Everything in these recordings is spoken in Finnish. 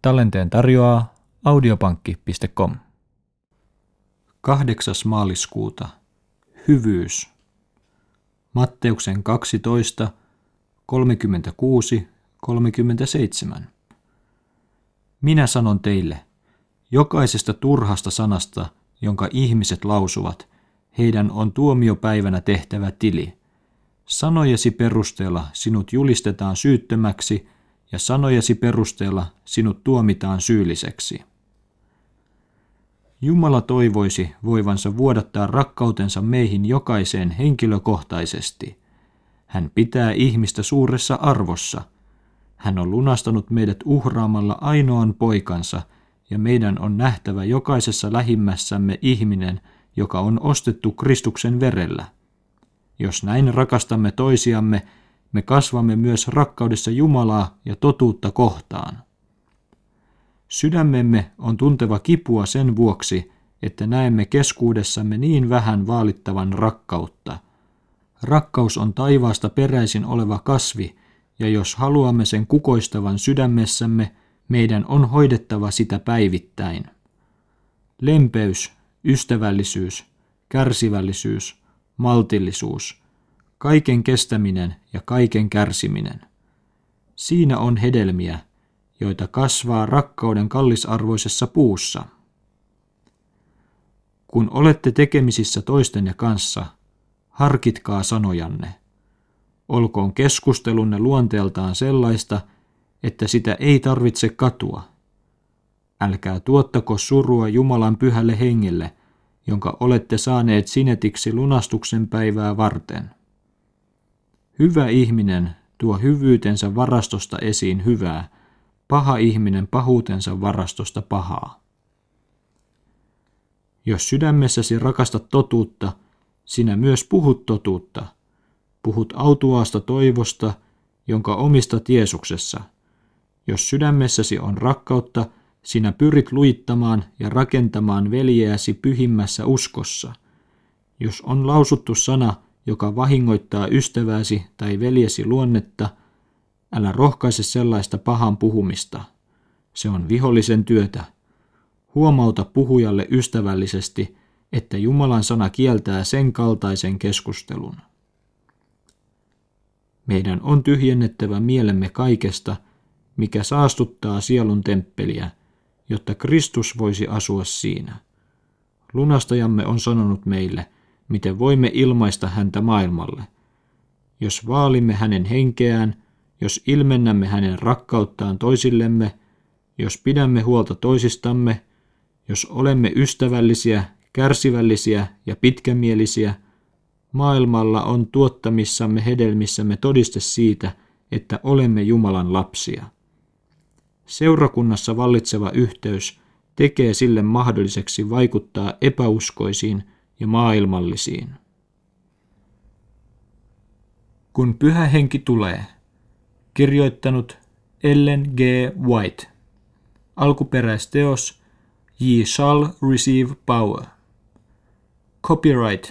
Tallenteen tarjoaa audiopankki.com. 8. maaliskuuta. Hyvyys. Matteuksen 12, 36-37. Minä sanon teille, jokaisesta turhasta sanasta, jonka ihmiset lausuvat, heidän on tuomiopäivänä tehtävä tili. Sanojesi perusteella sinut julistetaan syyttömäksi ja sanojesi perusteella sinut tuomitaan syylliseksi. Jumala toivoisi voivansa vuodattaa rakkautensa meihin jokaiseen henkilökohtaisesti. Hän pitää ihmistä suuressa arvossa. Hän on lunastanut meidät uhraamalla ainoan poikansa, ja meidän on nähtävä jokaisessa lähimmässämme ihminen, joka on ostettu Kristuksen verellä. Jos näin rakastamme toisiamme, me kasvamme myös rakkaudessa Jumalaa ja totuutta kohtaan. Sydämemme on tunteva kipua sen vuoksi, että näemme keskuudessamme niin vähän vaalittavan rakkautta. Rakkaus on taivaasta peräisin oleva kasvi, ja jos haluamme sen kukoistavan sydämessämme, meidän on hoidettava sitä päivittäin. Lempeys, ystävällisyys, kärsivällisyys, maltillisuus, kaiken kestäminen ja kaiken kärsiminen. Siinä on hedelmiä, joita kasvaa rakkauden kallisarvoisessa puussa. Kun olette tekemisissä toistenne kanssa, harkitkaa sanojanne. Olkoon keskustelunne luonteeltaan sellaista, että sitä ei tarvitse katua. Älkää tuottako surua Jumalan pyhälle hengelle, jonka olette saaneet sinetiksi lunastuksen päivää varten. Hyvä ihminen tuo hyvyytensä varastosta esiin hyvää, paha ihminen pahuutensa varastosta pahaa. Jos sydämessäsi rakastat totuutta, sinä myös puhut totuutta. Puhut autuaasta toivosta, jonka omistat Jeesuksessa. Jos sydämessäsi on rakkautta, sinä pyrit luittamaan ja rakentamaan veljeäsi pyhimmässä uskossa. Jos on lausuttu sana, joka vahingoittaa ystävääsi tai veljesi luonnetta, älä rohkaise sellaista pahan puhumista. Se on vihollisen työtä. Huomauta puhujalle ystävällisesti, että Jumalan sana kieltää sen kaltaisen keskustelun. Meidän on tyhjennettävä mielemme kaikesta, mikä saastuttaa sielun temppeliä, jotta Kristus voisi asua siinä. Lunastajamme on sanonut meille, miten voimme ilmaista häntä maailmalle. Jos vaalimme hänen henkeään, jos ilmennämme hänen rakkauttaan toisillemme, jos pidämme huolta toisistamme, jos olemme ystävällisiä, kärsivällisiä ja pitkämielisiä, maailmalla on tuottamissamme hedelmissämme todiste siitä, että olemme Jumalan lapsia. Seurakunnassa vallitseva yhteys tekee sille mahdolliseksi vaikuttaa epäuskoisiin ja maailmallisiin. Kun Pyhä Henki tulee. Kirjoittanut Ellen G. White. Alkuperäisteos Ye shall receive power. Copyright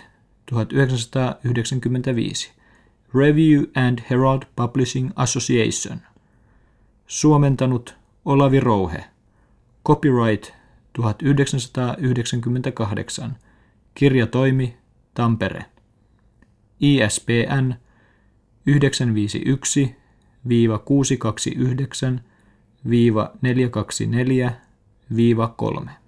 1995. Review and Herald Publishing Association. Suomentanut Olavi Rouhe. Copyright 1998. Kirjatoimi Tampere. ISBN 951-629-424-3